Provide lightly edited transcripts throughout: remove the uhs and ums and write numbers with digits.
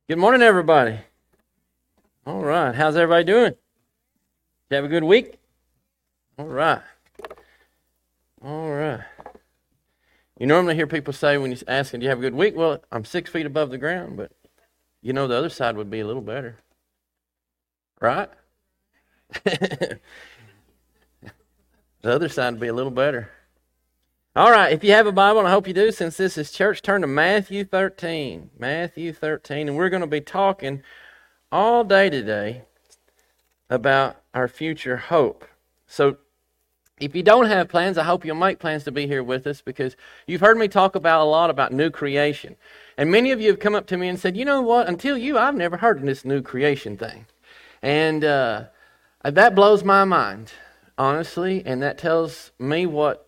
Good morning, everybody. All right. How's everybody doing? You have a good week? All right. All right. You normally hear people say when you ask, do you have a good week? Well, I'm 6 feet above the ground, but you know the other side would be a little better. Right? The other side would be a little better. All right. If you have a Bible, and I hope you do, since this is church, turn to Matthew 13. Matthew 13. And we're going to be talking all day today about our future hope. So if you don't have plans, I hope you'll make plans to be here with us, because you've heard me talk about a lot about new creation. And many of you have come up to me and said, you know what, until you, I've never heard of this new creation thing. And that blows my mind, honestly, and that tells me what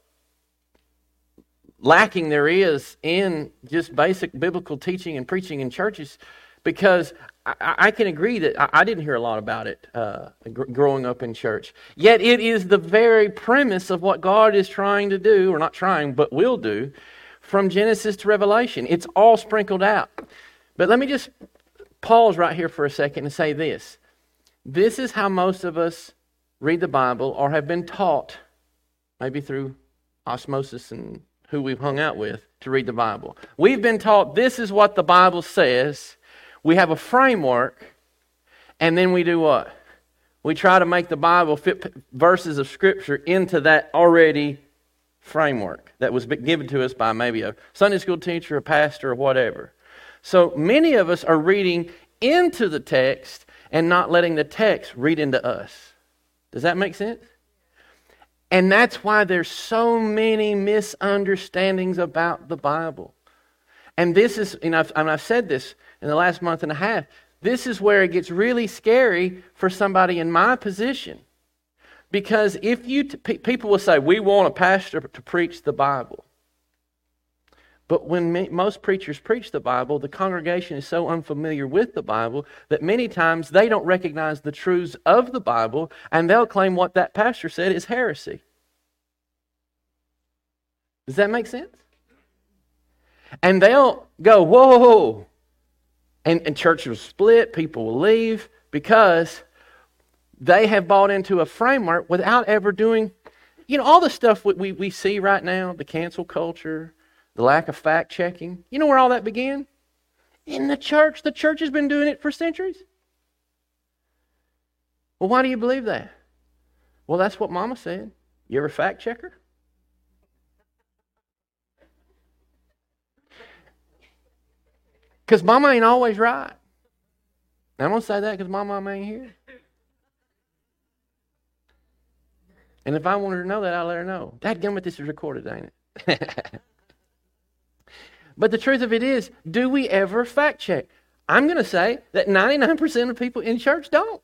lacking there is in just basic biblical teaching and preaching in churches, because I can agree that I didn't hear a lot about it growing up in church. Yet it is the very premise of what God is trying to do, or not trying, but will do, from Genesis to Revelation. It's all sprinkled out. But let me just pause right here for a second and say this. This is how most of us read the Bible, or have been taught, maybe through osmosis and who we've hung out with, to read the Bible. We've been taught this is what the Bible says. We have a framework, and then we do what? We try to make the Bible fit verses of Scripture into that already framework that was given to us by maybe a Sunday school teacher, a pastor, or whatever. So many of us are reading into the text and not letting the text read into us. Does that make sense? And that's why there's so many misunderstandings about the Bible. And this is, and I've said this in the last month and a half, this is where it gets really scary for somebody in my position. Because if people will say, we want a pastor to preach the Bible. But when most preachers preach the Bible, the congregation is so unfamiliar with the Bible that many times they don't recognize the truths of the Bible, and they'll claim what that pastor said is heresy. Does that make sense? And they'll go, whoa, and church will split, people will leave, because they have bought into a framework without ever doing, all the stuff we see right now, the cancel culture, the lack of fact-checking. You know where all that began? In the church. The church has been doing it for centuries. Well, why do you believe that? Well, that's what Mama said. You ever fact-checker? Because Mama ain't always right. And I'm going to say that because my mama ain't here. And if I want her to know that, I'll let her know. Dadgummit, this is recorded, ain't it? But the truth of it is, do we ever fact check? I'm going to say that 99% of people in church don't.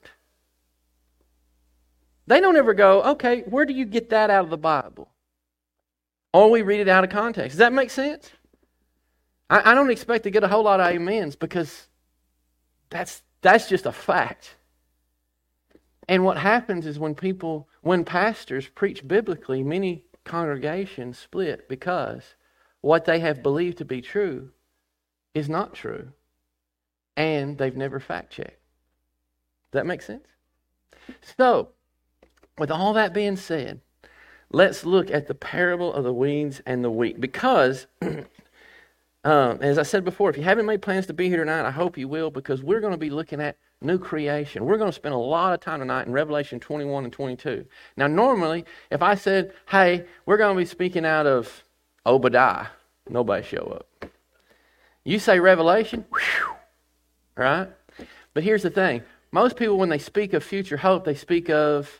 They don't ever go, okay, where do you get that out of the Bible? Or we read it out of context. Does that make sense? I don't expect to get a whole lot of amens, because that's just a fact. And what happens is when pastors preach biblically, many congregations split because what they have believed to be true is not true, and they've never fact-checked. Does that make sense? So, with all that being said, let's look at the parable of the weeds and the wheat, because as I said before, if you haven't made plans to be here tonight, I hope you will, because we're going to be looking at new creation. We're going to spend a lot of time tonight in Revelation 21 and 22. Now, normally, if I said, hey, we're going to be speaking out of Obadiah, nobody show up. You say Revelation, whew, right? But here's the thing. Most people, when they speak of future hope, they speak of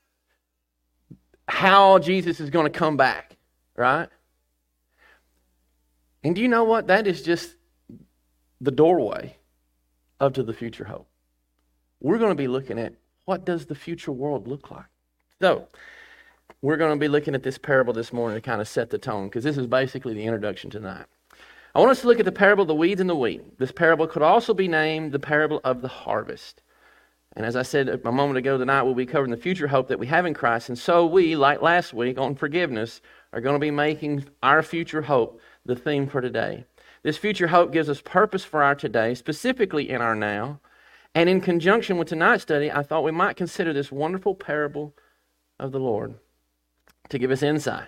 how Jesus is going to come back, right? And do you know what? That is just the doorway up to the future hope. We're going to be looking at what does the future world look like. So, we're going to be looking at this parable this morning to kind of set the tone, because this is basically the introduction tonight. I want us to look at the parable of the weeds and the wheat. This parable could also be named the parable of the harvest. And as I said a moment ago, tonight we'll be covering the future hope that we have in Christ. And so we, like last week on forgiveness, are going to be making our future hope the theme for today. This future hope gives us purpose for our today, specifically in our now. And in conjunction with tonight's study, I thought we might consider this wonderful parable of the Lord to give us insight.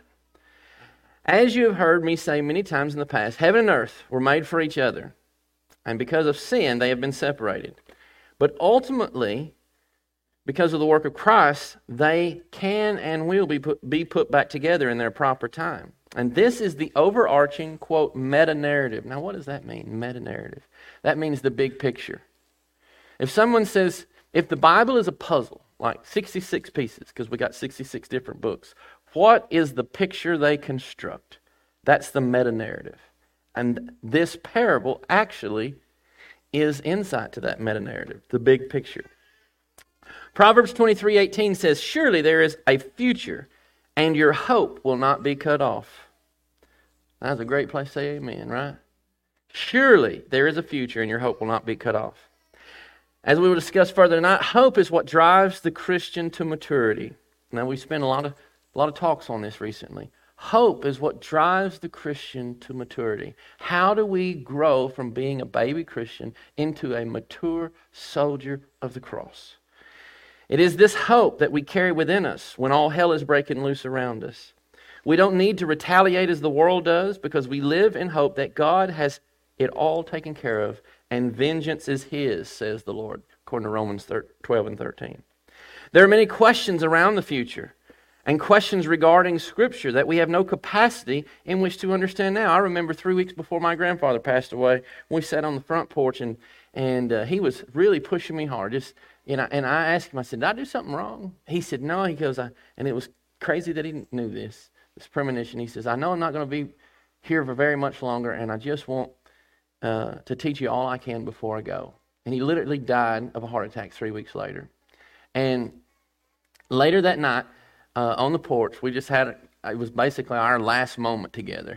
As you have heard me say many times in the past, heaven and earth were made for each other, and because of sin, they have been separated. But ultimately, because of the work of Christ, they can and will be put back together in their proper time. And this is the overarching, quote, meta-narrative. Now, what does that mean, meta-narrative? That means the big picture. If someone says, if the Bible is a puzzle, like 66 pieces, because we got 66 different books, what is the picture they construct? That's the meta-narrative. And this parable actually is insight to that meta-narrative, the big picture. Proverbs 23:18 says, surely there is a future, and your hope will not be cut off. That's a great place to say amen, right? Surely there is a future, and your hope will not be cut off. As we will discuss further tonight, hope is what drives the Christian to maturity. Now, we spent a lot of talks on this recently. Hope is what drives the Christian to maturity. How do we grow from being a baby Christian into a mature soldier of the cross? It is this hope that we carry within us when all hell is breaking loose around us. We don't need to retaliate as the world does because we live in hope that God has it all taken care of and vengeance is His, says the Lord, according to Romans 12 and 13. There are many questions around the future and questions regarding Scripture that we have no capacity in which to understand now. I remember 3 weeks before my grandfather passed away, we sat on the front porch and he was really pushing me hard. And I asked him, I said, did I do something wrong? He said, no. He goes, and it was crazy that he knew this premonition. He says, I know I'm not going to be here for very much longer, and I just want to teach you all I can before I go. And he literally died of a heart attack 3 weeks later. And later that night, on the porch, we just had, it was basically our last moment together.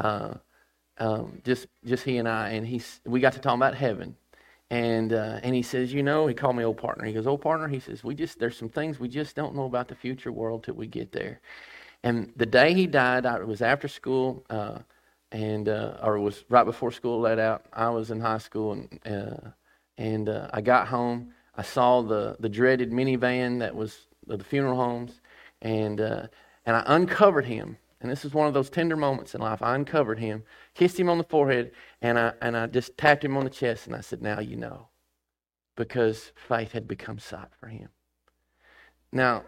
Just he and I, and we got to talk about heaven. And he says, he called me old partner. He goes, old partner, he says, there's some things we just don't know about the future world till we get there. And the day he died, it was after school, or it was right before school let out. I was in high school, and I got home. I saw the dreaded minivan that was the funeral homes, and I uncovered him. And this is one of those tender moments in life. I uncovered him, kissed him on the forehead, and I just tapped him on the chest, and I said, now you know. Because faith had become sight for him. Now,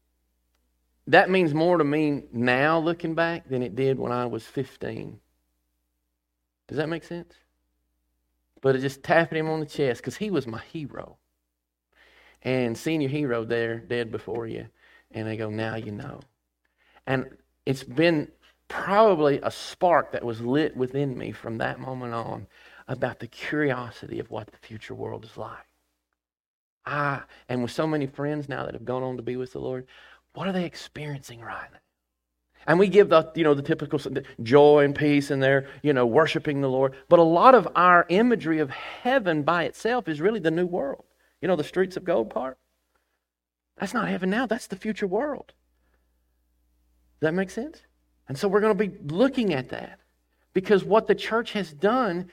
that means more to me now looking back than it did when I was 15. Does that make sense? But it just tapping him on the chest because he was my hero. And seeing your hero there, dead before you, and they go, now you know. And it's been probably a spark that was lit within me from that moment on about the curiosity of what the future world is like. And with so many friends now that have gone on to be with the Lord, what are they experiencing right now? And we give the typical joy and peace and they're, worshiping the Lord. But a lot of our imagery of heaven by itself is really the new world. The streets of gold part? That's not heaven now. That's the future world. Does that make sense? And so we're going to be looking at that because what the church has done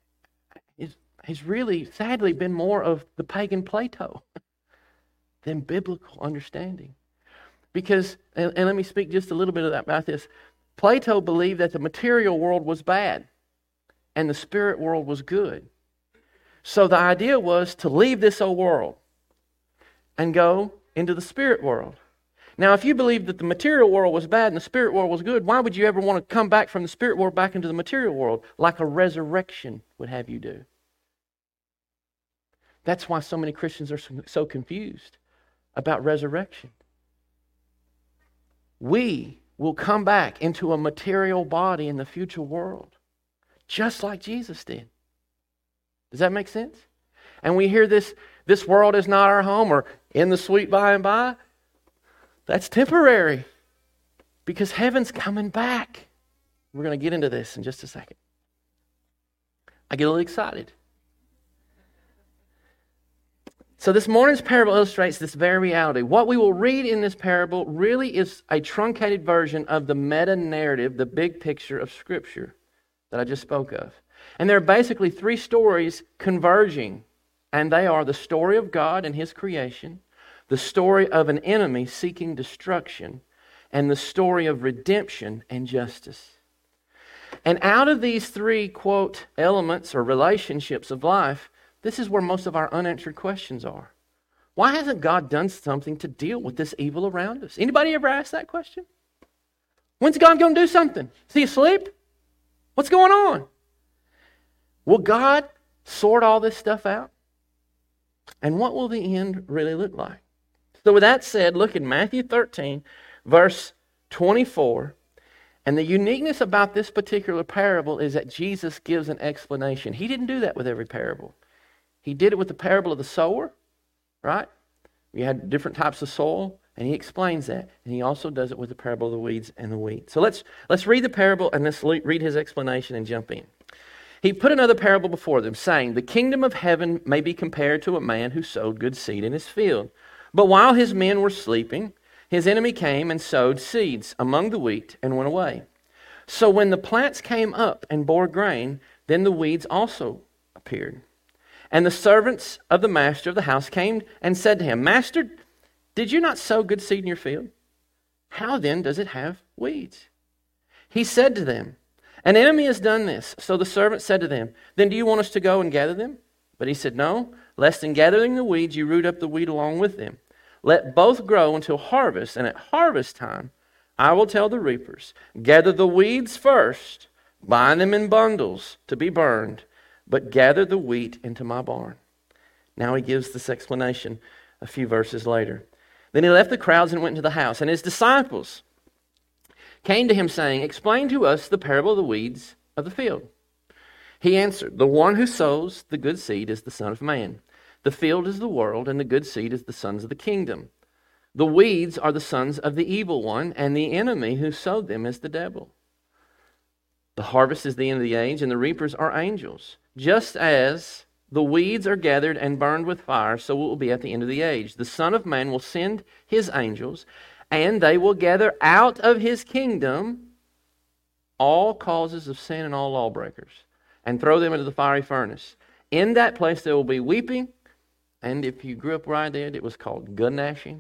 has really, sadly, been more of the pagan Plato than biblical understanding. Because, and let me speak just a little bit about this, Plato believed that the material world was bad and the spirit world was good. So the idea was to leave this old world and go into the spirit world. Now, if you believed that the material world was bad and the spirit world was good, why would you ever want to come back from the spirit world back into the material world like a resurrection would have you do? That's why so many Christians are so confused about resurrection. We will come back into a material body in the future world, just like Jesus did. Does that make sense? And we hear this world is not our home, or in the sweet by and by. That's temporary because heaven's coming back. We're going to get into this in just a second. I get a little excited. So this morning's parable illustrates this very reality. What we will read in this parable really is a truncated version of the meta-narrative, the big picture of Scripture. that I just spoke of. And there are basically three stories converging, and they are the story of God and His creation, the story of an enemy seeking destruction, and the story of redemption and justice. And out of these three, quote, elements or relationships of life, this is where most of our unanswered questions are. Why hasn't God done something to deal with this evil around us? Anybody ever asked that question? When's God going to do something? Is He asleep? What's going on? Will God sort all this stuff out? And what will the end really look like? So with that said, look in Matthew 13, verse 24. And the uniqueness about this particular parable is that Jesus gives an explanation. He didn't do that with every parable. He did it with the parable of the sower, right? We had different types of soil, and He explains that. And He also does it with the parable of the weeds and the wheat. So let's read the parable and let's read His explanation and jump in. He put another parable before them, saying, "The kingdom of heaven may be compared to a man who sowed good seed in his field. But while his men were sleeping, his enemy came and sowed seeds among the wheat and went away. So when the plants came up and bore grain, then the weeds also appeared. And the servants of the master of the house came and said to him, 'Master, did you not sow good seed in your field? How then does it have weeds?' He said to them, 'An enemy has done this.' So the servant said to them, 'Then do you want us to go and gather them?' But he said, 'No, lest in gathering the weeds you root up the wheat along with them. Let both grow until harvest, and at harvest time I will tell the reapers, gather the weeds first, bind them in bundles to be burned, but gather the wheat into my barn.'" Now he gives this explanation a few verses later. Then he left the crowds and went into the house, and his disciples came to him saying, "Explain to us the parable of the weeds of the field." He answered, "The one who sows the good seed is the Son of Man. The field is the world, and the good seed is the sons of the kingdom. The weeds are the sons of the evil one, and the enemy who sowed them is the devil. The harvest is the end of the age, and the reapers are angels. Just as the weeds are gathered and burned with fire, so it will be at the end of the age. The Son of Man will send His angels, and they will gather out of His kingdom all causes of sin and all lawbreakers, and throw them into the fiery furnace. In that place there will be weeping," and if you grew up where I did, it was called gut gnashing.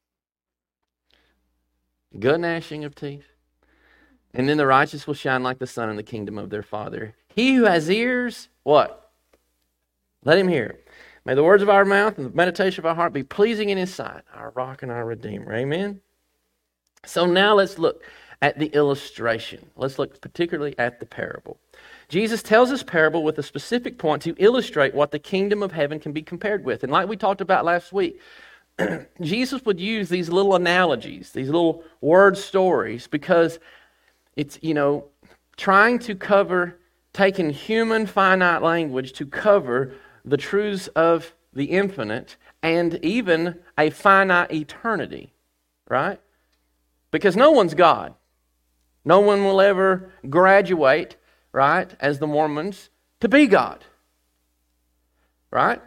Gut gnashing of teeth. "And then the righteous will shine like the sun in the kingdom of their Father. He who has ears," what? "Let him hear. May the words of our mouth and the meditation of our heart be pleasing in His sight, our rock and our redeemer." Amen? So now let's look at the illustration. Let's look particularly at the parable. Jesus tells this parable with a specific point to illustrate what the kingdom of heaven can be compared with. And like we talked about last week, Jesus would use these little analogies, these little word stories, because it's, trying to cover, taking human finite language to cover the truths of the infinite and even a finite eternity, right? Because no one's God. No one will ever graduate, right, as the Mormons, to be God. Right?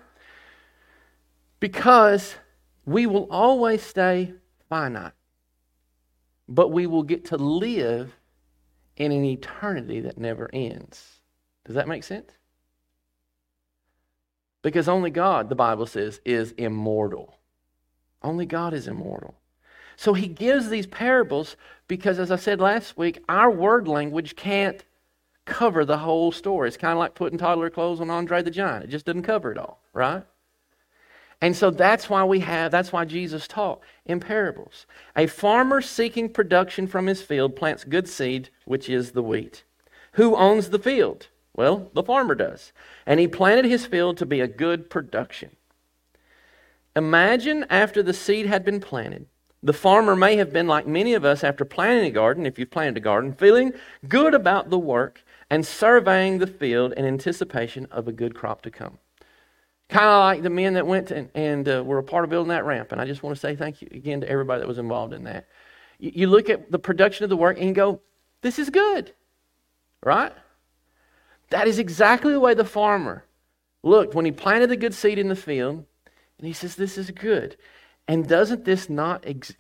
Because we will always stay finite. But we will get to live in an eternity that never ends. Does that make sense? Because only God, the Bible says, is immortal. Only God is immortal. So He gives these parables because, as I said last week, our word language can't cover the whole story. It's kind of like putting toddler clothes on Andre the Giant. It just doesn't cover it all, right? And so that's why Jesus taught in parables. A farmer seeking production from his field plants good seed, which is the wheat. Who owns the field? Well, the farmer does. And he planted his field to be a good production. Imagine after the seed had been planted, the farmer may have been like many of us after planting a garden, if you've planted a garden, feeling good about the work and surveying the field in anticipation of a good crop to come. Kind of like the men that went and were a part of building that ramp. And I just want to say thank you again to everybody that was involved in that. You look at the production of the work and you go, this is good, right? That is exactly the way the farmer looked when he planted the good seed in the field. And he says, this is good. And doesn't this not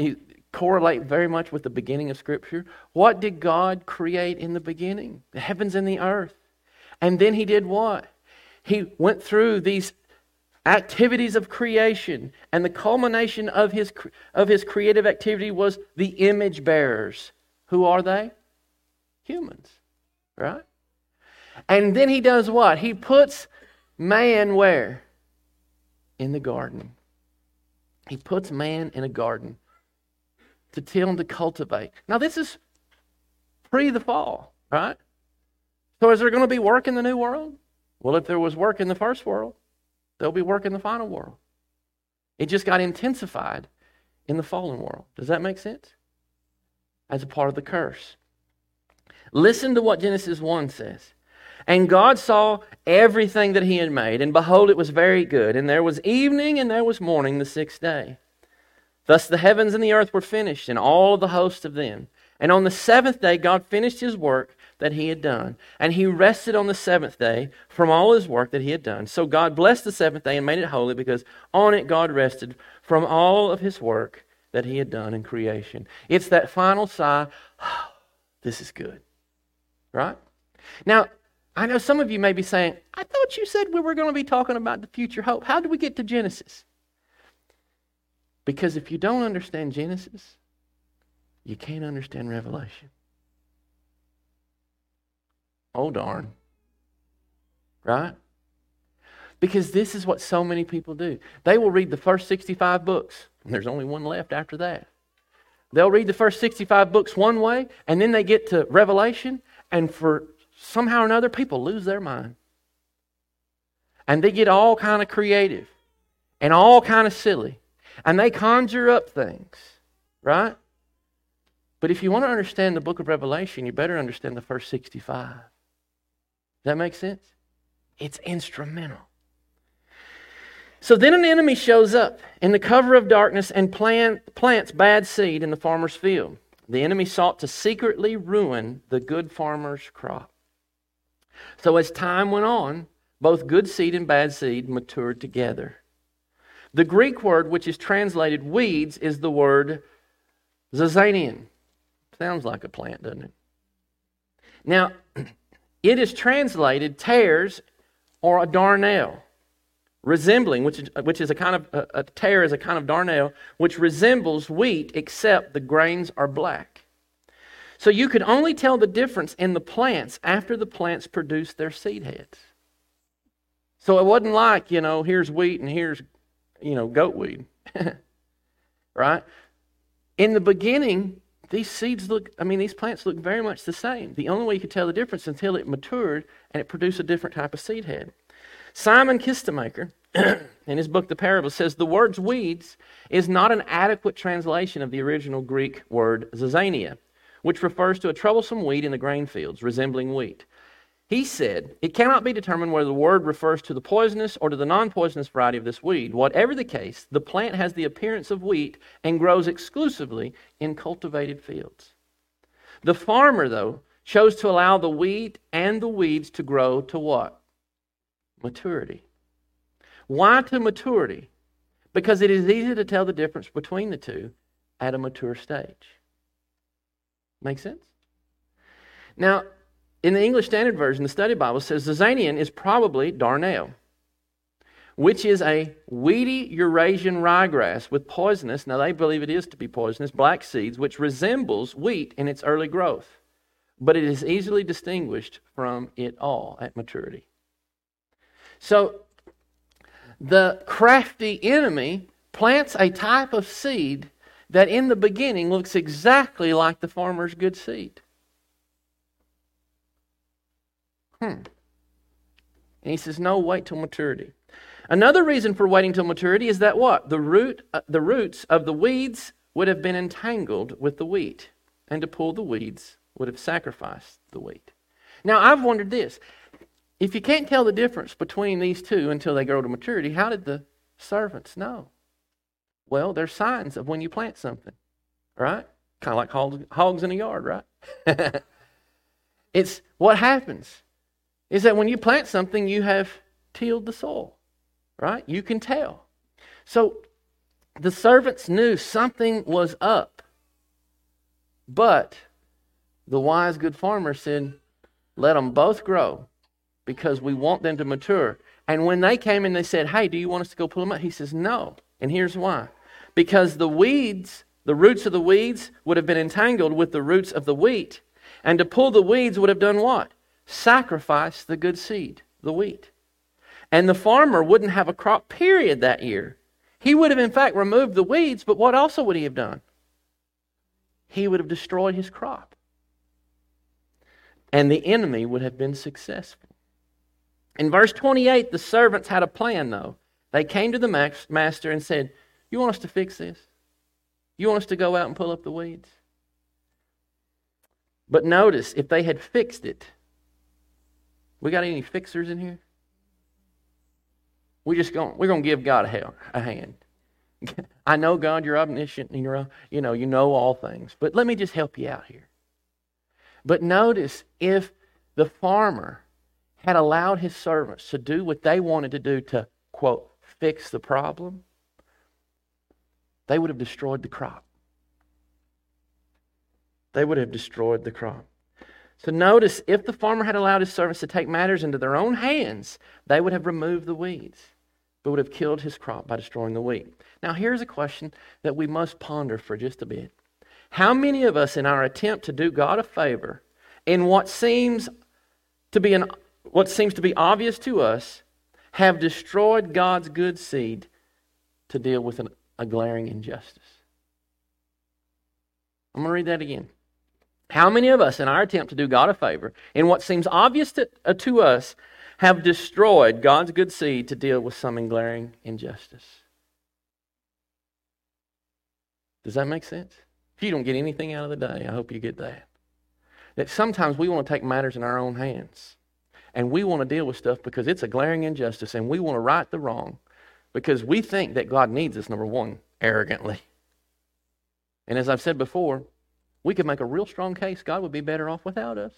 correlate very much with the beginning of Scripture. What did God create in the beginning? The heavens and the earth. And then He did what? He went through these activities of creation, and the culmination of his creative activity was the image bearers. Who are they? Humans, right? And then He does what? He puts man where? In the garden. He puts man in a garden to till and to cultivate. Now this is pre the fall, right? So is there going to be work in the new world? Well, if there was work in the first world, there'll be work in the final world. It just got intensified in the fallen world. Does that make sense? As a part of the curse. Listen to what Genesis 1 says. And God saw everything that He had made, and behold, it was very good. And there was evening and there was morning the sixth day. Thus the heavens and the earth were finished, and all the host of them. And on the seventh day God finished His work that He had done. And He rested on the seventh day from all His work that He had done. So God blessed the seventh day and made it holy, because on it God rested from all of His work that He had done in creation. It's that final sigh, oh, this is good. Right? Now, I know some of you may be saying, I thought you said we were going to be talking about the future hope. How did we get to Genesis? Because if you don't understand Genesis, you can't understand Revelation. Oh, darn. Right? Because this is what so many people do. They will read the first 65 books, and there's only one left after that. They'll read the first 65 books one way, and then they get to Revelation, and for somehow or another, people lose their mind. And they get all kind of creative and all kind of silly. And they conjure up things, right? But if you want to understand the book of Revelation, you better understand the first 65. Does that make sense? It's instrumental. So then an enemy shows up in the cover of darkness and plants bad seed in the farmer's field. The enemy sought to secretly ruin the good farmer's crop. So as time went on, both good seed and bad seed matured together. The Greek word which is translated weeds is the word zizanian. Sounds like a plant, doesn't it? Now, it is translated tares or a darnel, resembling, which is a kind of, a tare is a kind of darnel, which resembles wheat except the grains are black. So you could only tell the difference in the plants after the plants produced their seed heads. So it wasn't like, here's wheat and here's, goat weed. Right? In the beginning, these plants look very much the same. The only way you could tell the difference until it matured and it produced a different type of seed head. Simon Kistemaker, in his book The Parables, says the words weeds is not an adequate translation of the original Greek word zizania, which refers to a troublesome weed in the grain fields, resembling wheat. He said, it cannot be determined whether the word refers to the poisonous or to the non-poisonous variety of this weed. Whatever the case, the plant has the appearance of wheat and grows exclusively in cultivated fields. The farmer, though, chose to allow the wheat and the weeds to grow to what? Maturity. Why to maturity? Because it is easy to tell the difference between the two at a mature stage. Make sense? Now, in the English Standard Version, the Study Bible says zizanian is probably darnel, which is a weedy Eurasian ryegrass with poisonous, now they believe it is to be poisonous, black seeds, which resembles wheat in its early growth, but it is easily distinguished from it all at maturity. So, the crafty enemy plants a type of seed that in the beginning looks exactly like the farmer's good seed. And he says, no, wait till maturity. Another reason for waiting till maturity is that what? The roots of the weeds would have been entangled with the wheat, and to pull the weeds would have sacrificed the wheat. Now, I've wondered this. If you can't tell the difference between these two until they grow to maturity, how did the servants know? Well, there's signs of when you plant something, right? Kind of like hogs in a yard, right? It's what happens is that when you plant something, you have tilled the soil, right? You can tell. So the servants knew something was up But the wise, good farmer said, let them both grow because we want them to mature. And when they came and they said, hey, do you want us to go pull them up? He says, no. And here's why. Because the weeds, the roots of the weeds would have been entangled with the roots of the wheat. And to pull the weeds would have done what? Sacrifice the good seed, the wheat. And the farmer wouldn't have a crop, period, that year. He would have, in fact, removed the weeds, but what also would he have done? He would have destroyed his crop. And the enemy would have been successful. In verse 28, the servants had a plan, though. They came to the master and said, you want us to fix this? You want us to go out and pull up the weeds? But notice, if they had fixed it, we got any fixers in here? We're going to give God a hand. I know, God, you're omniscient and you know all things. But let me just help you out here. But notice, if the farmer had allowed his servants to do what they wanted to do to, quote, fix the problem, they would have destroyed the crop. They would have destroyed the crop. So notice, if the farmer had allowed his servants to take matters into their own hands, they would have removed the weeds, but would have killed his crop by destroying the wheat. Now here's a question that we must ponder for just a bit. How many of us, in our attempt to do God a favor, in what seems to be obvious to us, have destroyed God's good seed to deal with a glaring injustice? I'm going to read that again. How many of us, in our attempt to do God a favor, in what seems obvious to us, have destroyed God's good seed to deal with some glaring injustice? Does that make sense? If you don't get anything out of the day, I hope you get that. That sometimes we want to take matters in our own hands. And we want to deal with stuff because it's a glaring injustice, and we want to right the wrong because we think that God needs us, number one, arrogantly. And as I've said before, we could make a real strong case God would be better off without us.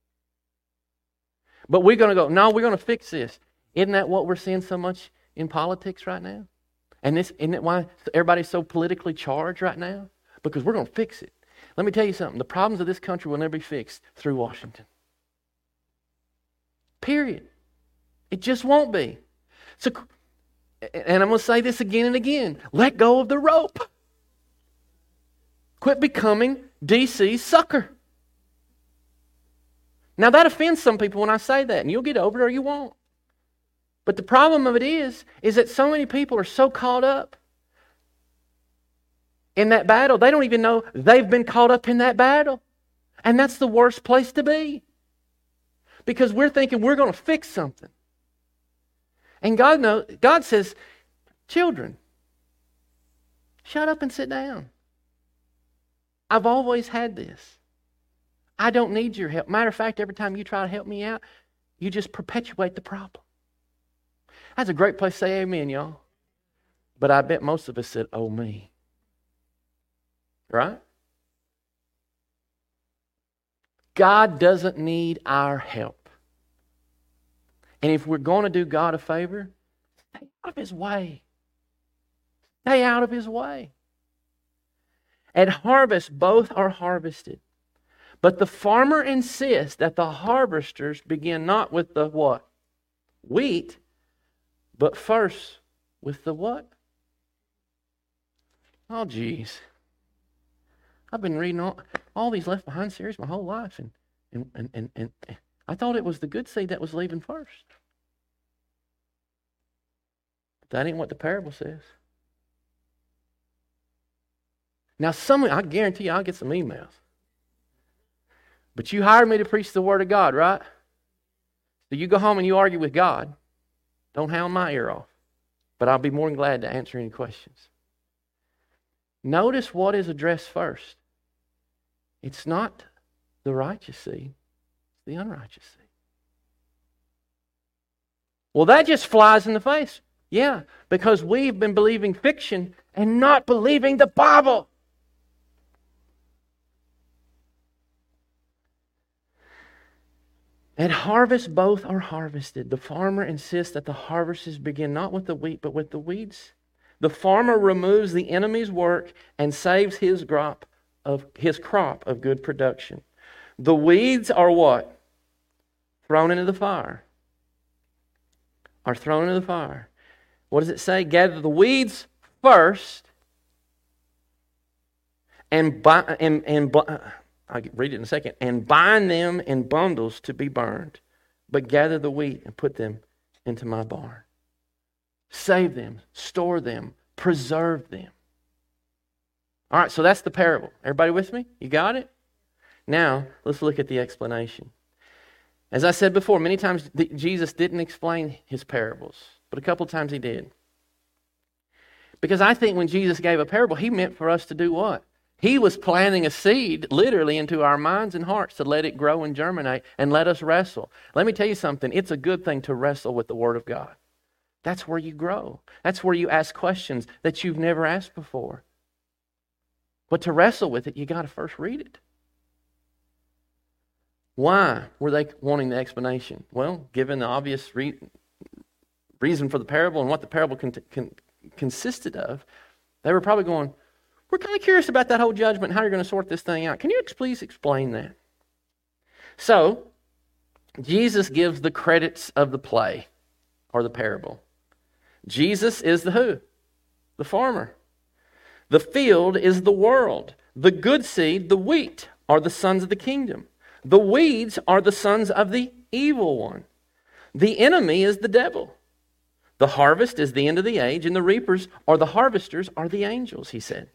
But we're going to go, no, we're going to fix this. Isn't that what we're seeing so much in politics right now? And isn't it why everybody's so politically charged right now? Because we're going to fix it. Let me tell you something. The problems of this country will never be fixed through Washington. Period. It just won't be. So, and I'm going to say this again and again. Let go of the rope. Quit becoming DC's sucker. Now that offends some people when I say that, and you'll get over it or you won't. But the problem of it is that so many people are so caught up in that battle, they don't even know they've been caught up in that battle. And that's the worst place to be. Because we're thinking we're going to fix something. And God says, children, shut up and sit down. I've always had this. I don't need your help. Matter of fact, every time you try to help me out, you just perpetuate the problem. That's a great place to say amen, y'all. But I bet most of us said, oh me. Right? God doesn't need our help. And if we're going to do God a favor, stay out of His way. Stay out of His way. At harvest, both are harvested. But the farmer insists that the harvesters begin not with the what? Wheat, but first with the what? Oh, geez. I've been reading all these Left Behind series my whole life, and I thought it was the good seed that was leaving first. But that ain't what the parable says. Now, I guarantee you I'll get some emails. But you hired me to preach the Word of God, right? So you go home and you argue with God. Don't hound my ear off. But I'll be more than glad to answer any questions. Notice what is addressed first. It's not the righteous seed, it's the unrighteous seed. Well, that just flies in the face. Yeah, because we've been believing fiction and not believing the Bible. At harvest, both are harvested. The farmer insists that the harvests begin not with the wheat, but with the weeds. The farmer removes the enemy's work and saves his crop of his crop of good production. The weeds are what? Thrown into the fire. Are thrown into the fire. What does it say? Gather the weeds first I'll read it in a second. And bind them in bundles to be burned, but gather the wheat and put them into my barn. Save them, store them, preserve them. All right, so that's the parable. Everybody with me? You got it? Now, let's look at the explanation. As I said before, many times Jesus didn't explain his parables, but a couple times he did. Because I think when Jesus gave a parable, he meant for us to do what? He was planting a seed literally into our minds and hearts to let it grow and germinate and let us wrestle. Let me tell you something. It's a good thing to wrestle with the Word of God. That's where you grow. That's where you ask questions that you've never asked before. But to wrestle with it, you got to first read it. Why were they wanting the explanation? Well, given the obvious reason for the parable and what the parable consisted of, they were probably going, we're kind of curious about that whole judgment and how you're going to sort this thing out. Can you please explain that? So, Jesus gives the credits of the play or the parable. Jesus is the who? The farmer. The field is the world. The good seed, the wheat, are the sons of the kingdom. The weeds are the sons of the evil one. The enemy is the devil. The harvest is the end of the age, and the reapers or the harvesters are the angels, he said.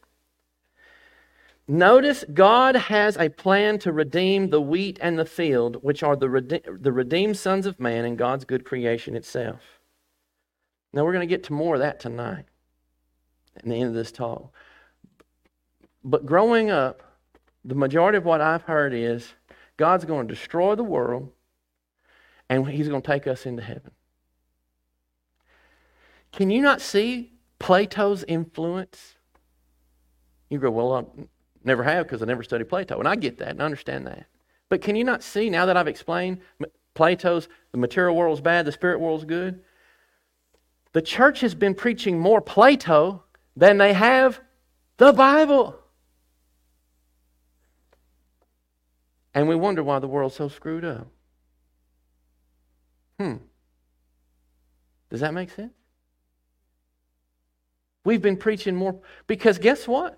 Notice God has a plan to redeem the wheat and the field, which are the redeemed sons of man and God's good creation itself. Now we're going to get to more of that tonight at the end of this talk. But growing up, the majority of what I've heard is God's going to destroy the world and he's going to take us into heaven. Can you not see Plato's influence? You go, well, I never have because I never studied Plato. And I get that and I understand that. But can you not see, now that I've explained Plato's, the material world's bad, the spirit world's good? The church has been preaching more Plato than they have the Bible. And we wonder why the world's so screwed up. Does that make sense? We've been preaching more, because guess what?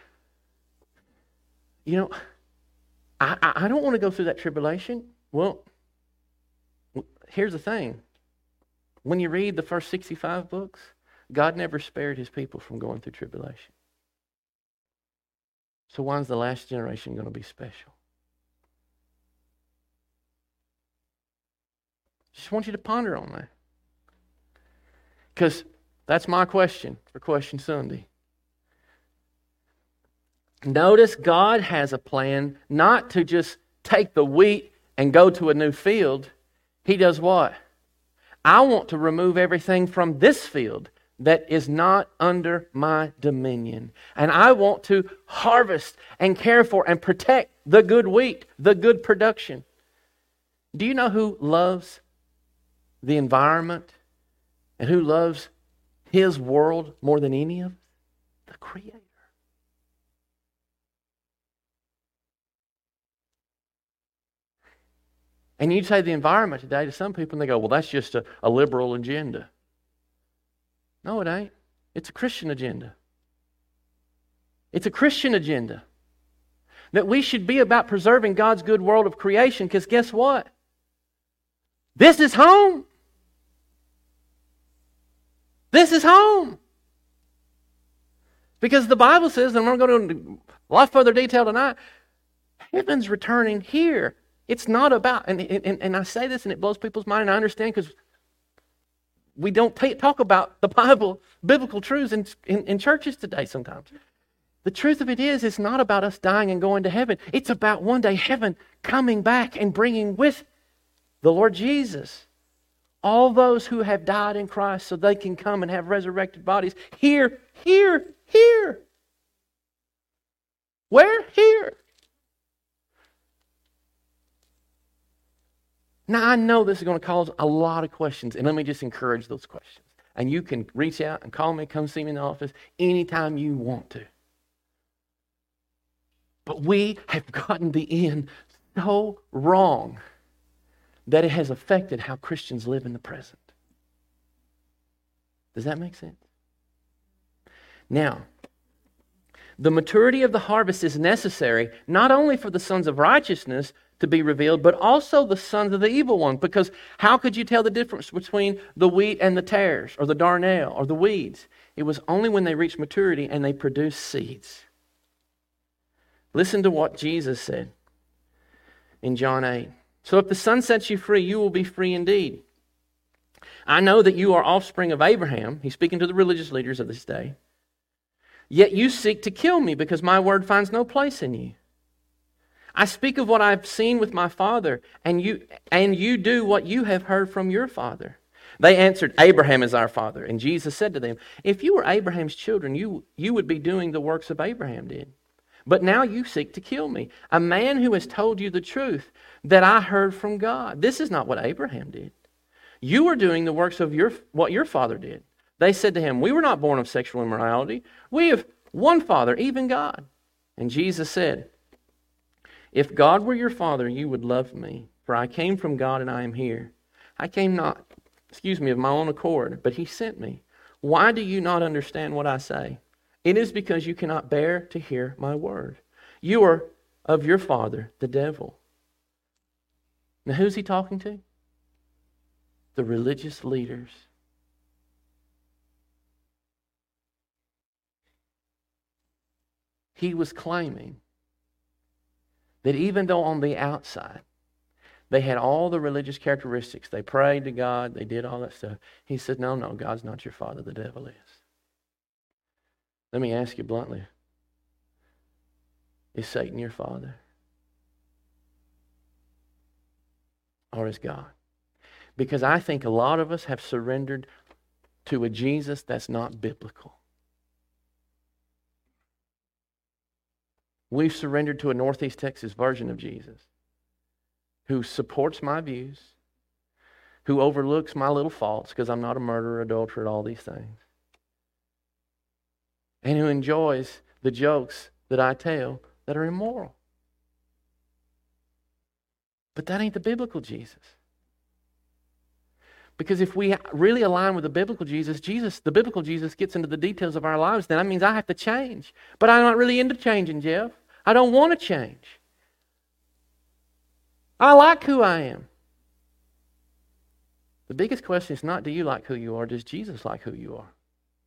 You know, I don't want to go through that tribulation. Well, here's the thing. When you read the first 65 books, God never spared his people from going through tribulation. So why's the last generation going to be special? Just want you to ponder on that. Because that's my question for Question Sunday. Notice God has a plan not to just take the wheat and go to a new field. He does what? I want to remove everything from this field that is not under my dominion. And I want to harvest and care for and protect the good wheat, the good production. Do you know who loves the environment and who loves his world more than any of us? The Creator. And you say the environment today to some people and they go, well, that's just a liberal agenda. No, it ain't. It's a Christian agenda. It's a Christian agenda. That we should be about preserving God's good world of creation, because guess what? This is home. This is home. Because the Bible says, and I'm going to go into a lot further detail tonight, heaven's returning here. It's not about, and I say this and it blows people's mind, and I understand because we don't talk about the Bible, biblical truths in churches today sometimes. The truth of it is, it's not about us dying and going to heaven. It's about one day heaven coming back and bringing with the Lord Jesus all those who have died in Christ so they can come and have resurrected bodies here. Where? Here. Now, I know this is going to cause a lot of questions, and let me just encourage those questions. And you can reach out and call me, come see me in the office anytime you want to. But we have gotten the end so wrong that it has affected how Christians live in the present. Does that make sense? Now, the maturity of the harvest is necessary not only for the sons of righteousness to be revealed, but also the sons of the evil one. Because how could you tell the difference between the wheat and the tares, or the darnel, or the weeds? It was only when they reached maturity and they produced seeds. Listen to what Jesus said in John 8. So if the Son sets you free, you will be free indeed. I know that you are offspring of Abraham. He's speaking to the religious leaders of this day. Yet you seek to kill me because my word finds no place in you. I speak of what I've seen with my father, and you do what you have heard from your father. They answered, Abraham is our father. And Jesus said to them, if you were Abraham's children, you would be doing the works of Abraham did. But now you seek to kill me, a man who has told you the truth that I heard from God. This is not what Abraham did. You are doing the works of what your father did. They said to him, we were not born of sexual immorality. We have one Father, even God. And Jesus said, if God were your Father, you would love me, for I came from God and I am here. I came not, of my own accord, but He sent me. Why do you not understand what I say? It is because you cannot bear to hear my word. You are of your father, the devil. Now who's he talking to? The religious leaders. He was claiming that even though on the outside they had all the religious characteristics, they prayed to God, they did all that stuff, he said, no, God's not your father, the devil is. Let me ask you bluntly, is Satan your father? Or is God? Because I think a lot of us have surrendered to a Jesus that's not biblical. We've surrendered to a Northeast Texas version of Jesus who supports my views, who overlooks my little faults because I'm not a murderer, adulterer, all these things, and who enjoys the jokes that I tell that are immoral. But that ain't the biblical Jesus. Because if we really align with the biblical Jesus, the biblical Jesus gets into the details of our lives, then that means I have to change. But I'm not really into changing, Jeff. I don't want to change. I like who I am. The biggest question is not, do you like who you are? Does Jesus like who you are?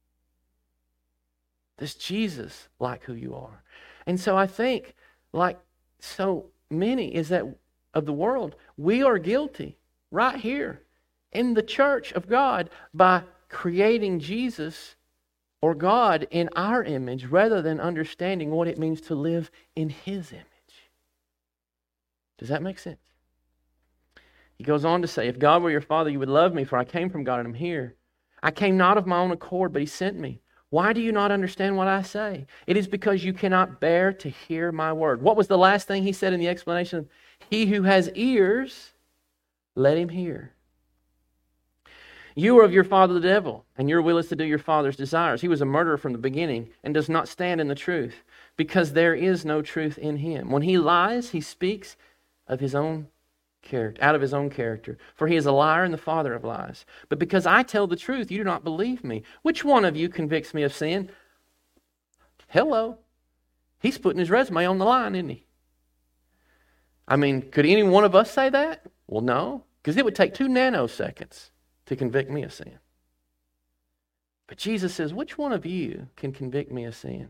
Does Jesus like who you are? And so I think, like so many is that of the world, we are guilty right here in the church of God by creating Jesus or God in our image rather than understanding what it means to live in His image. Does that make sense? He goes on to say, if God were your Father, you would love me, for I came from God and I'm here. I came not of my own accord, but He sent me. Why do you not understand what I say? It is because you cannot bear to hear my word. What was the last thing He said in the explanation? He who has ears, let him hear. You are of your father the devil, and your will is to do your father's desires. He was a murderer from the beginning and does not stand in the truth, because there is no truth in him. When he lies, he speaks of his own character, out of his own character. For he is a liar and the father of lies. But because I tell the truth, you do not believe me. Which one of you convicts me of sin? Hello. He's putting his resume on the line, isn't he? I mean, could any one of us say that? Well, no, because it would take 2 nanoseconds to convict me of sin. But Jesus says, which one of you can convict me of sin?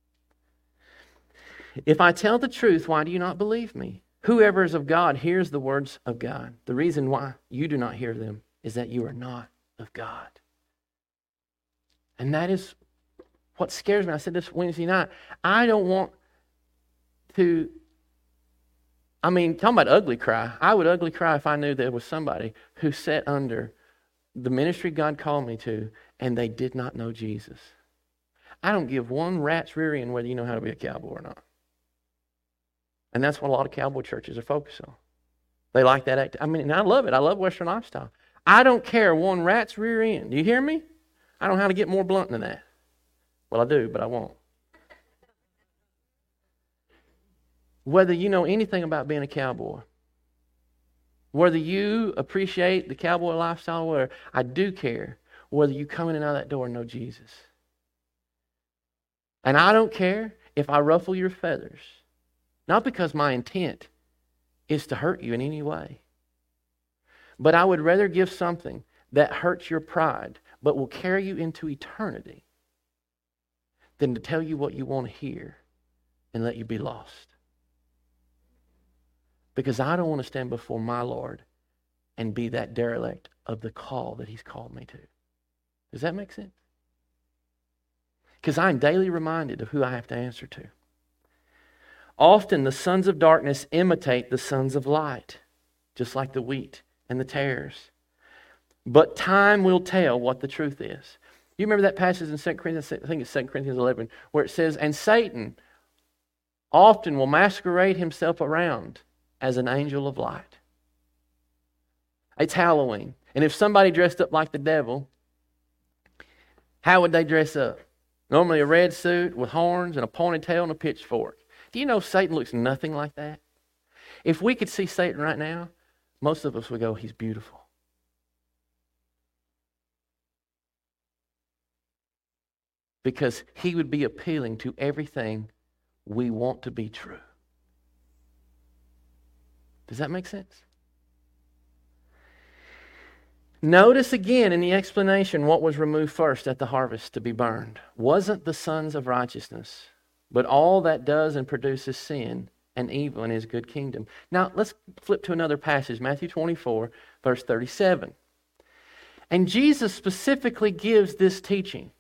If I tell the truth, why do you not believe me? Whoever is of God hears the words of God. The reason why you do not hear them is that you are not of God. And that is what scares me. I said this Wednesday night. I don't want to, talking about ugly cry. I would ugly cry if I knew there was somebody who sat under the ministry God called me to and they did not know Jesus. I don't give one rat's rear end whether you know how to be a cowboy or not. And that's what a lot of cowboy churches are focused on. They like that act. And I love it. I love Western lifestyle. I don't care one rat's rear end. Do you hear me? I don't know how to get more blunt than that. Well, I do, but I won't. whether you know anything about being a cowboy, whether you appreciate the cowboy lifestyle or whatever, I do care whether you come in and out of that door and know Jesus. And I don't care if I ruffle your feathers, not because my intent is to hurt you in any way, but I would rather give something that hurts your pride but will carry you into eternity than to tell you what you want to hear and let you be lost. Because I don't want to stand before my Lord and be that derelict of the call that He's called me to. Does that make sense? Because I'm daily reminded of who I have to answer to. Often the sons of darkness imitate the sons of light, just like the wheat and the tares. But time will tell what the truth is. You remember that passage in 2 Corinthians, I think it's 2 Corinthians 11, where it says, and Satan often will masquerade himself around as an angel of light. It's Halloween. And if somebody dressed up like the devil, how would they dress up? Normally a red suit with horns and a ponytail and a pitchfork. Do you know Satan looks nothing like that? If we could see Satan right now, most of us would go, he's beautiful. Because he would be appealing to everything we want to be true. Does that make sense? Notice again in the explanation what was removed first at the harvest to be burned. Wasn't the sons of righteousness, but all that does and produces sin and evil in His good kingdom. Now let's flip to another passage, Matthew 24, verse 37. And Jesus specifically gives this teaching.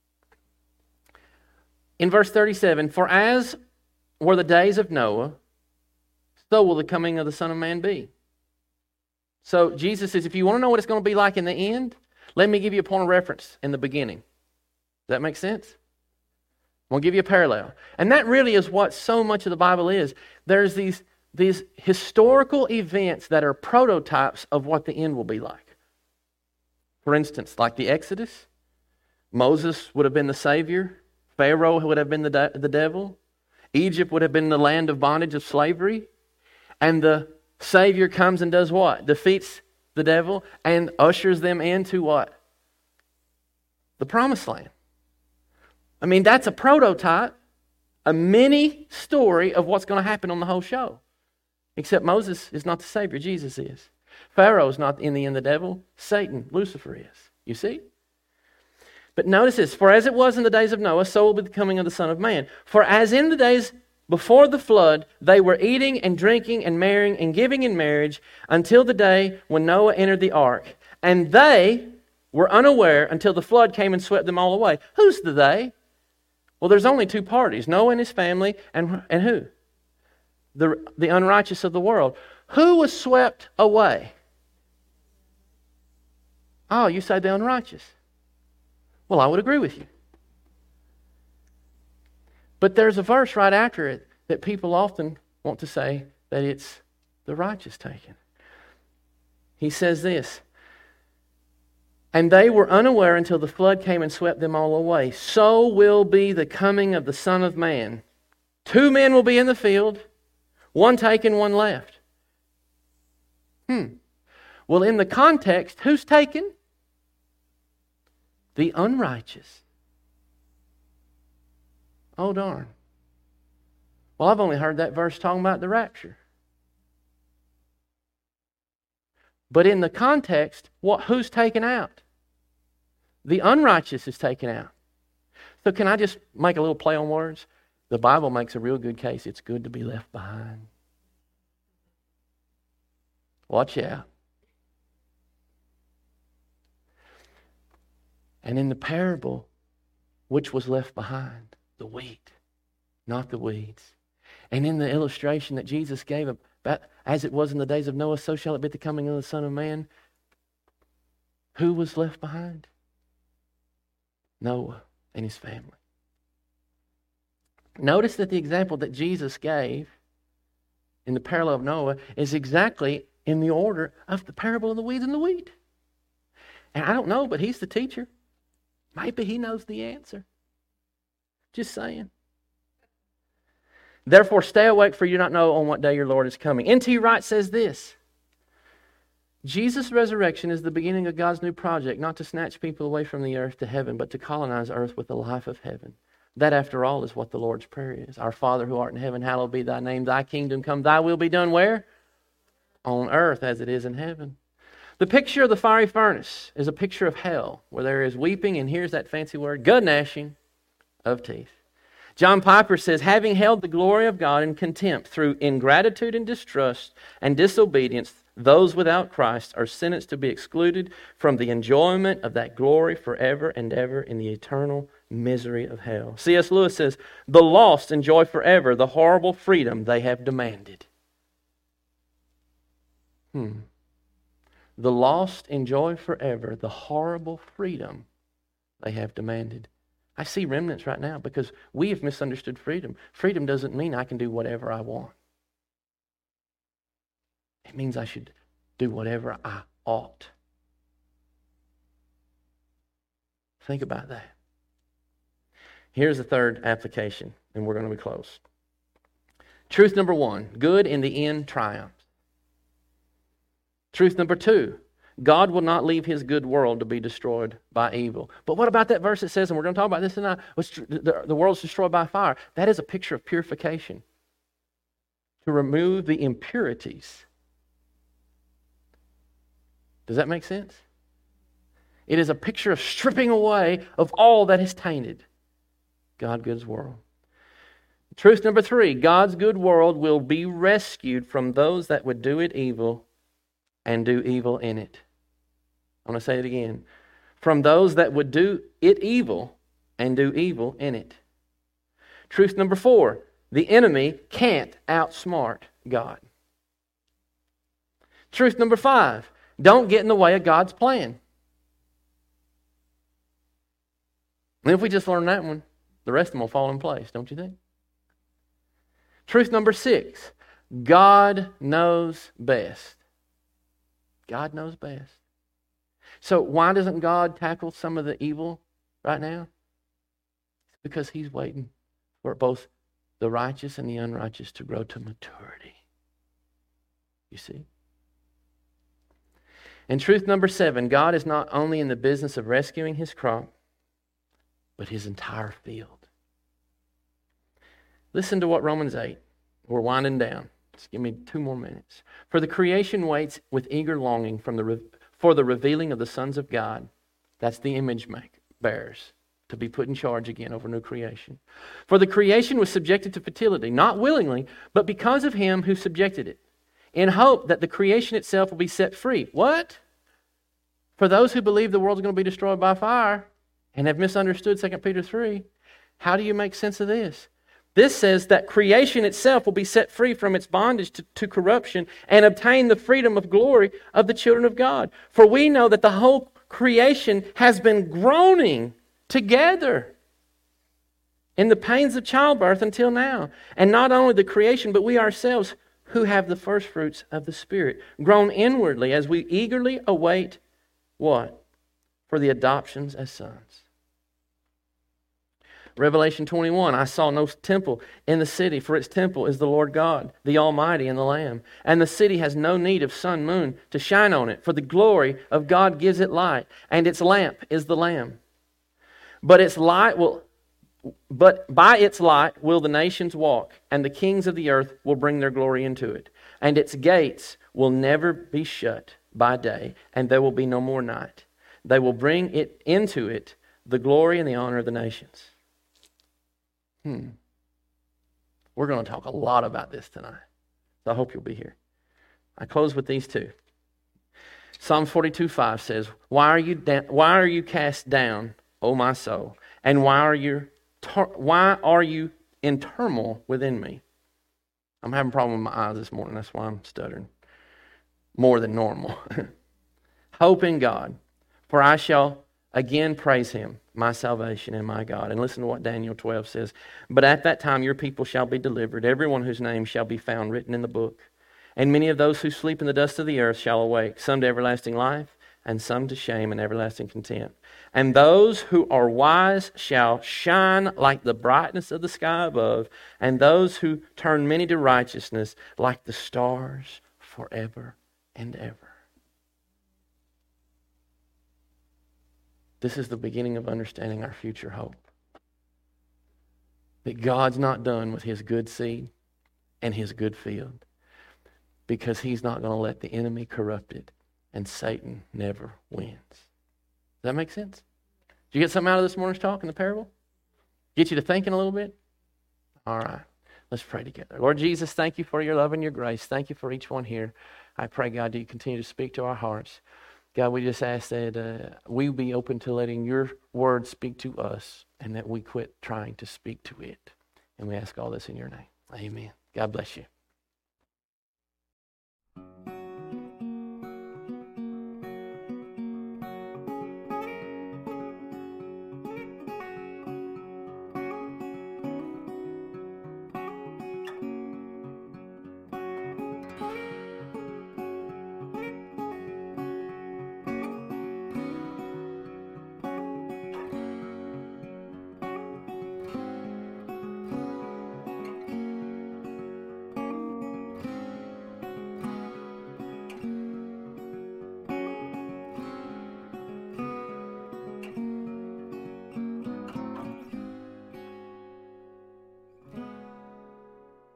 In verse 37, for as were the days of Noah, so will the coming of the Son of Man be. So Jesus says, if you want to know what it's going to be like in the end, let me give you a point of reference in the beginning. Does that make sense? I'm going to give you a parallel. And that really is what so much of the Bible is. There's these historical events that are prototypes of what the end will be like. For instance, like the Exodus, Moses would have been the Savior. Pharaoh would have been the devil. Egypt would have been the land of bondage of slavery. And the Savior comes and does what? Defeats the devil and ushers them into what? The promised land. I mean, that's a prototype, a mini story of what's going to happen on the whole show. Except Moses is not the Savior, Jesus is. Pharaoh is not in the end the devil, Satan, Lucifer is. You see? But notice this, for as it was in the days of Noah, so will be the coming of the Son of Man. For as in the days before the flood, they were eating and drinking and marrying and giving in marriage until the day when Noah entered the ark. And they were unaware until the flood came and swept them all away. Who's the they? Well, there's only two parties, Noah and his family, and who? The unrighteous of the world. Who was swept away? Oh, you say the unrighteous. Well, I would agree with you. But there's a verse right after it that people often want to say that it's the righteous taken. He says this, and they were unaware until the flood came and swept them all away. So will be the coming of the Son of Man. 2 men will be in the field, one taken, one left. Well, in the context, who's taken? The unrighteous. Oh, darn. Well, I've only heard that verse talking about the rapture. But in the context, who's taken out? The unrighteous is taken out. So can I just make a little play on words? The Bible makes a real good case. It's good to be left behind. Watch out. And in the parable, which was left behind? The wheat, not the weeds. And in the illustration that Jesus gave about as it was in the days of Noah, so shall it be at the coming of the Son of Man. Who was left behind? Noah and his family. Notice that the example that Jesus gave in the parallel of Noah is exactly in the order of the parable of the weeds and the wheat. And I don't know, but he's the teacher. Maybe he knows the answer. Just saying. Therefore stay awake, for you do not know on what day your Lord is coming. N.T. Wright says this: Jesus' resurrection is the beginning of God's new project, not to snatch people away from the earth to heaven, but to colonize earth with the life of heaven. That, after all, is what the Lord's Prayer is. Our Father who art in heaven, hallowed be thy name. Thy kingdom come, thy will be done where? On earth as it is in heaven. The picture of the fiery furnace is a picture of hell, where there is weeping, and here's that fancy word, gut gnashing of teeth. John Piper says, having held the glory of God in contempt through ingratitude and distrust and disobedience, those without Christ are sentenced to be excluded from the enjoyment of that glory forever and ever in the eternal misery of hell. C.S. Lewis says, the lost enjoy forever the horrible freedom they have demanded. The lost enjoy forever the horrible freedom they have demanded. I see remnants right now because we have misunderstood freedom. Freedom doesn't mean I can do whatever I want. It means I should do whatever I ought. Think about that. Here's the third application, and we're going to be close. Truth number 1, good in the end triumphs. Truth number 2, God will not leave his good world to be destroyed by evil. But what about that verse that says, and we're going to talk about this tonight, the world's destroyed by fire? That is a picture of purification. To remove the impurities. Does that make sense? It is a picture of stripping away of all that is tainted God's world. Truth number 3, God's good world will be rescued from those that would do it evil and do evil in it. I want to say it again. From those that would do it evil and do evil in it. Truth number 4, the enemy can't outsmart God. Truth number 5, don't get in the way of God's plan. And if we just learn that one, the rest of them will fall in place, don't you think? Truth number 6, God knows best. God knows best. So why doesn't God tackle some of the evil right now? It's because he's waiting for both the righteous and the unrighteous to grow to maturity. You see? And truth number 7, God is not only in the business of rescuing his crop, but his entire field. Listen to what Romans 8, we're winding down. Just give me 2 more minutes. For the creation waits with eager longing for the revealing of the sons of God. That's the image bearers, to be put in charge again over new creation. For the creation was subjected to fertility, not willingly, but because of him who subjected it, in hope that the creation itself will be set free. What? For those who believe the world is going to be destroyed by fire and have misunderstood 2 Peter 3, how do you make sense of this? This says that creation itself will be set free from its bondage to corruption and obtain the freedom of glory of the children of God. For we know that the whole creation has been groaning together in the pains of childbirth until now. And not only the creation, but we ourselves who have the first fruits of the Spirit, groan inwardly as we eagerly await what? For the adoptions as sons. Revelation 21, I saw no temple in the city, for its temple is the Lord God, the Almighty, and the Lamb. And the city has no need of sun, moon to shine on it, for the glory of God gives it light, and its lamp is the Lamb. But by its light will the nations walk, and the kings of the earth will bring their glory into it. And its gates will never be shut by day, and there will be no more night. They will bring it into it the glory and the honor of the nations. We're going to talk a lot about this tonight. So I hope you'll be here. I close with these 2. Psalm 42:5 says, Why are you cast down, O my soul? And why are you in turmoil within me? I'm having a problem with my eyes this morning. That's why I'm stuttering. More than normal. Hope in God, for I shall again praise him, my salvation and my God. And listen to what Daniel 12 says. But at that time your people shall be delivered, everyone whose name shall be found written in the book. And many of those who sleep in the dust of the earth shall awake, some to everlasting life, and some to shame and everlasting contempt. And those who are wise shall shine like the brightness of the sky above, and those who turn many to righteousness like the stars forever and ever. This is the beginning of understanding our future hope. That God's not done with His good seed and His good field, because He's not going to let the enemy corrupt it, and Satan never wins. Does that make sense? Did you get something out of this morning's talk in the parable? Get you to thinking a little bit? All right. Let's pray together. Lord Jesus, thank you for your love and your grace. Thank you for each one here. I pray, God, that you continue to speak to our hearts. God, we just ask that we be open to letting your word speak to us, and that we quit trying to speak to it. And we ask all this in your name. Amen. God bless you.